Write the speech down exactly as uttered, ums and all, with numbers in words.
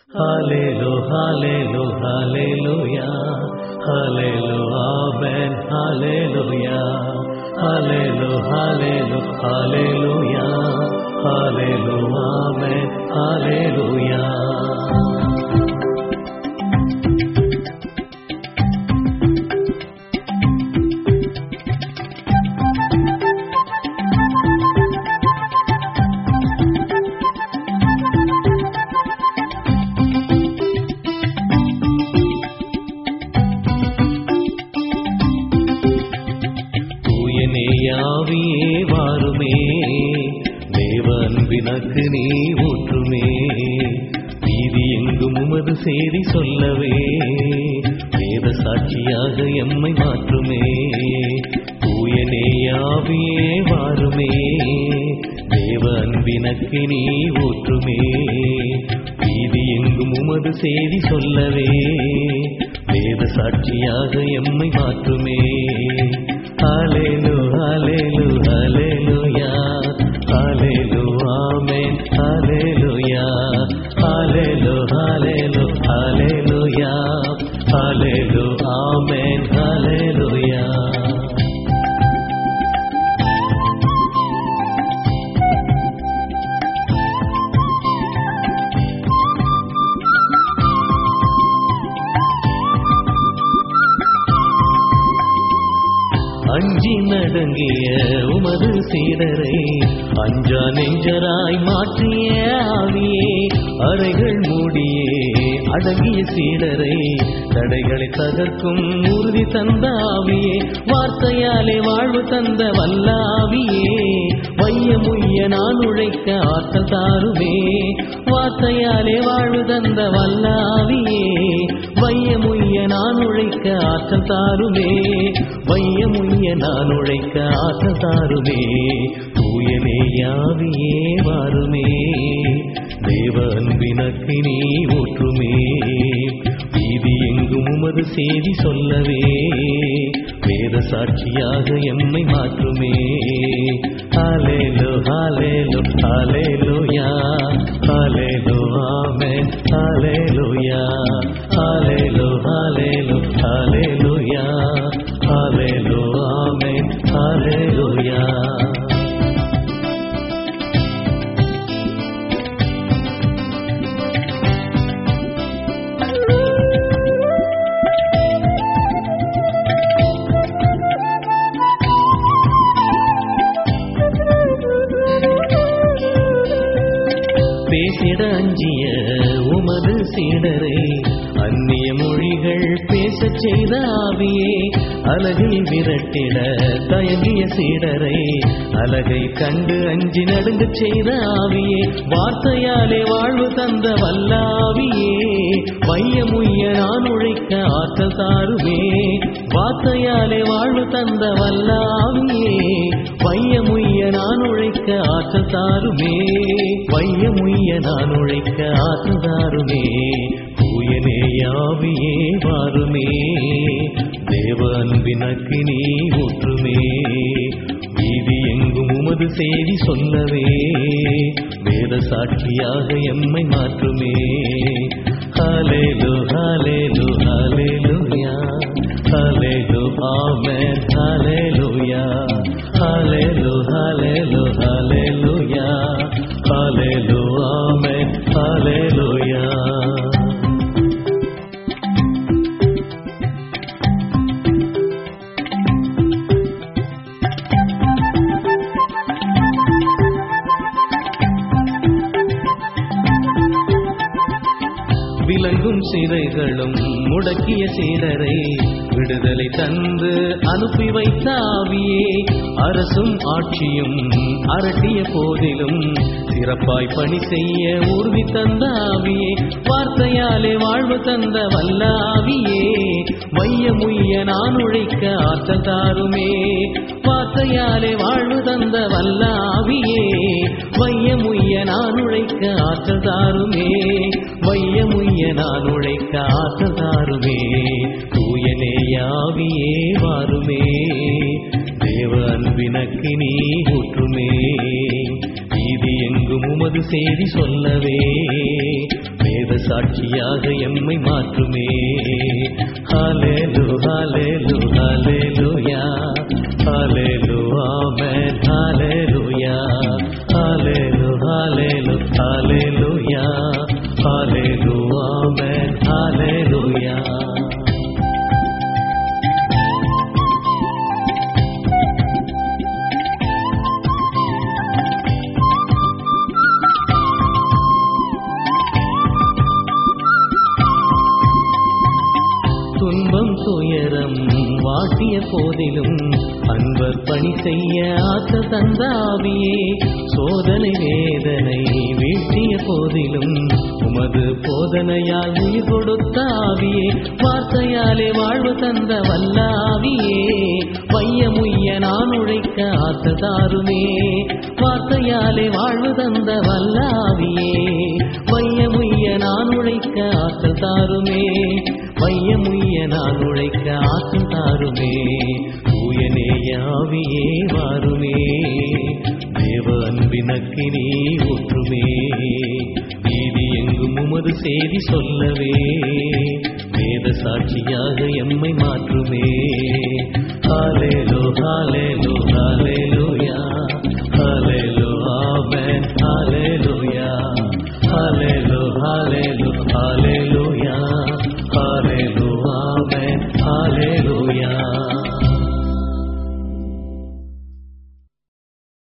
Hallelujah, hallelujah, hallelujah, hallelujah, amen, hallelujah, hallelujah, hallelujah, hallelujah, hallelujah, amen, hallelujah. யாவியே வாருமே தேவன் வினக்கு நீ ஊற்றுமே வீதி எங்கும் உமது செய்தி சொல்லவே வேத சாட்சியாக எம்மை மாற்றுமே தூயனே யாவியே வாருமே தேவன் வினக்கு நீ ஊற்றுமே வீதி எங்கும் உமது செய்தி சொல்லவே வேத சாட்சியாக எம்மை மாற்றுமே. Hallelujah, hallelujah, hallelujah, amen, hallelujah, hallelujah, hallelujah, hallelujah, amen, hallelujah. அஞ்சி நடங்கிய உமது சீடரை அஞ்சா நெஞ்சராய் மாற்றிய ஆவியே அறைகள் மூடியே அடங்கிய சீடரை தடைகளை தகர்க்கும் உறுதி தந்த ஆவியே வார்த்தையாலே வாழ்வு தந்த வல்லாவியே வைய முய்ய நான் உழைக்க ஆற்றல் தாருமே வார்த்தையாலே வாழ்வு தந்த வல்லாவியே வைய முய்ய நான் உழைக்க ஆற்றல் தாருமே வைய முய்ய நான் உழைக்க ஆற்றல் தாருமே தூயனே யாவியே வாருமே தேவ அன்பினக்கு நீ ஊற்றுமே வீதி எங்கும் உமது செய்தி சொல்லவே வேத சாட்சியாக எம்மை மாற்றுமே. Hallelujah, hallelujah, hallelujah, amen, hallelujah, hallelujah, hallelujah, hallelujah, amen, hallelujah. பேசிட அஞ்சிய உமது சீடரை அந்நிய மொழிகள் பேசச் செய்த ஆவியே அலகை விரட்டிட தயங்கிய சீடரை அலகை கண்டு அஞ்சி நடுங்கச் செய்த ஆவியே வார்த்தையாலே வாழ்வு தந்த வல்லாவியே வைய முய்ய நான் உழைக்க ஆற்றல் தாருமே வார்த்தையாலே வாழ்வு தந்த வல்லாவியே வைய முய்ய நான் உழைக்க ஆற்றல் தாருமே வைய முய்ய நான் உழைக்க ஆற்றல் தாருமே தூயனே யாவியே வாருமே தேவ அன்பினக்கு நீ ஊற்றுமே வீதி எங்கும் உமது செய்தி சொல்லவே வேத சாட்சியாக எம்மை மாற்றுமே. Hallelujah, hallelujah, hallelujah, amen, hallelujah, hallelujah, hallelujah, hallelujah, amen, hallelujah. விலங்கும் சிறைகளும் முடக்கிய சீடரை விடுதலை தந்து அனுப்பி வைத்த ஆவியே அரசும் ஆட்சியும் அரட்டிய போதிலும் சிறப்பாய் பணி செய்ய உறுதி தந்த ஆவியே வார்த்தையாலே வாழ்வு தந்த வல்லாவியே வைய முய்ய நான் உழைக்க ஆற்றல் தாருமே வார்த்தையாலே வாழ்வு தந்த வல்லாவியே வைய முய்ய நான் உழைக்க ஆற்றல் தாருமே வைய முய்ய நான் உழைக்க ஆற்றல் தாருமே தூயனே யாவியே வாருமே தேவ அன்பினக்கு நீ ஊற்றுமே வீதி எங்கும் உமது செய்தி சொல்லவே வேத சாட்சியாக எம்மை மாற்றுமே. ஹல்லேலூ ஹல்லேலூ ஹல்லேலூயா ஹல்லேலூ ஆமென் ஹல்லேலூயா ஹல்லேலூ ஹல்லேலூ ஹல்லேலூயா ஹல்லேலூ ஆமென் ஹல்லேலூயா. துன்பம் துயரம் வாட்டிய போதிலும் அன்பர் பணி செய்ய ஆத்த தந்தாவியே. சோதனை வேதனை வீழ்த்திய போதிலும் உமது போதனையால் உயிர் கொடுத்தாவியே. வார்த்தையாலே வாழ்வு தந்த வல்லாவியே, வையமுய்ய நான் உழைக்க ஆத்த தாருமே. வார்த்தையாலே வாழ்வு தந்த வல்லாவியே, வையமுய்ய நான் உழைக்க ஆத்த தாருமே. வையமுய்ய நான் உழைக்க ஆற்றல் தாருமே. தூயநேயாவியே வாருமே, தேவ அன்பினக்கினி ஊற்றுமே. நீதி எங்கும் உமது செய்தி சொல்லவே, வேத சாட்சியாக எம்மை மாற்றுமே. ஹல்லேலூ ஹல்லேலூ ஹல்லேலூயா ஹல்லேலூ ஆமென் ஹல்லேலூயா ஹல்லேலூ ஹல்லேலூ ஹல்லேலூயா.